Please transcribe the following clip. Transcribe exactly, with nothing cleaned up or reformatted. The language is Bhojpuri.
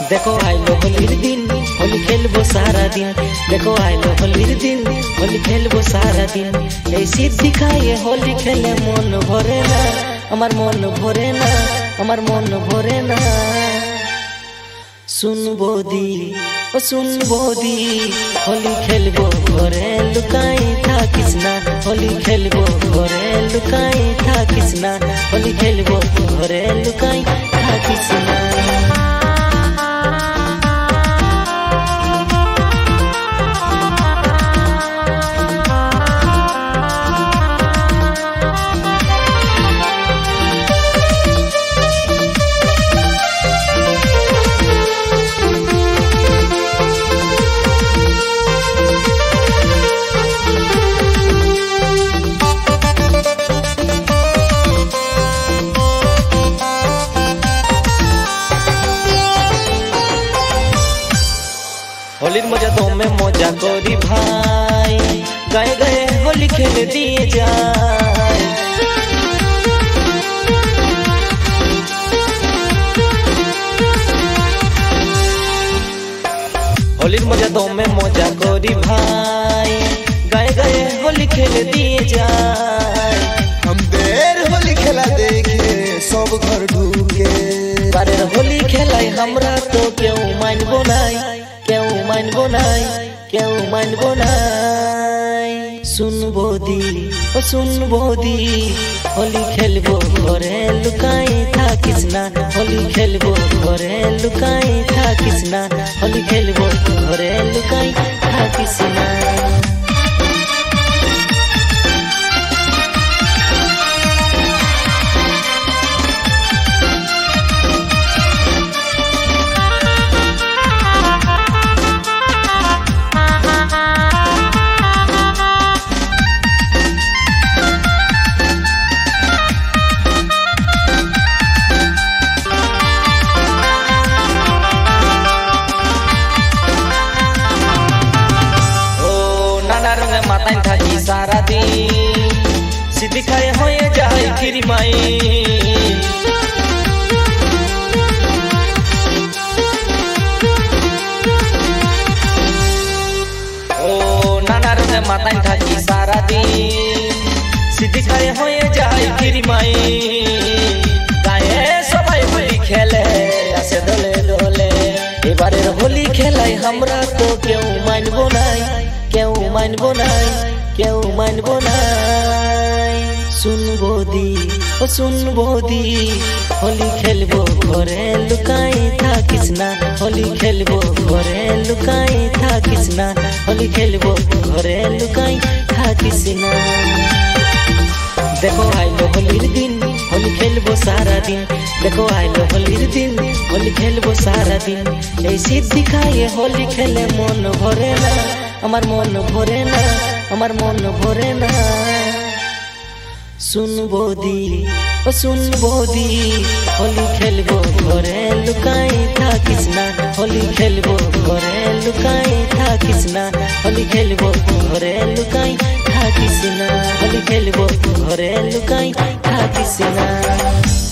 देखो आइलो होलिर दिन होली खेलबो सारा दिन। देखो आइलो होलिर दिन होली खेलबो सारा दिन। ऐसी दिखाए होली खेले मन भरे ना, हमार मन भरे ना, हमार मन भरे ना। सुन बोदी ओ सुन बोदी होली खेलबो घरे लुकाई था किसना। होली खेलबो घरे लुकाई था किसना। होली खेलबो घरे लुकाई था किसना। होलिर मजा तो में मजा करी भाई, गाए गाए होली खेल दिए जाए। होलिर मजा तो में मजा करी भाई, गाए गाए होली खेल दिए जाए। हम देर होली खेला देखे सब घर ढूके। बारे होली खेलाई हमरा तो क्यों मान बोलाई, क्यों मान बोलाई, क्यों मान बोलाई। सुन बोदी ओ सुन बोदी होली खेलबो घरे लुकाई था किसना। होली खेलबो घरे लुकाई था किसना। होली खेलबो घरे लुकाई था किसना। माताई थाकी सारा दिन सीधी खाए होए जाए गिरी माई। ओ नाना रे माताई थाकी सारा दिन सीधी खाए होए जाए गिरी माई। गाए सबाई होली खेले ऐसे डोले डोले। एबारे होली खेलाई हमरा तो क्यों मान बोलाई, क्यों मान बोलाई, क्यों मान बोलाई। सुन बोदी ओ सुन बोदी होली खेलबो घरे लुकाई था किसना। होली खेलबो घरे लुकाई था किसना। होली खेलबो घरे लुकाई था किसना। देखो आइलो होलिर दिन होली खेलबो सारा दिन। देखो आइलो होलिर दिन होली खेलबो सारा दिन। ऐसी दिखाए होली खेले मन भरे ना, हमार मन भरे ना, हमार मन भरे ना। सुन बोदी ओ सुन बोदी होली खेलबो घरे लुकाई था किसना। होली खेलबो घरे लुकाई था किसना। होली खेलबो घरे लुकाई था किसना। होली खेलबो घरे लुकाई था किसना।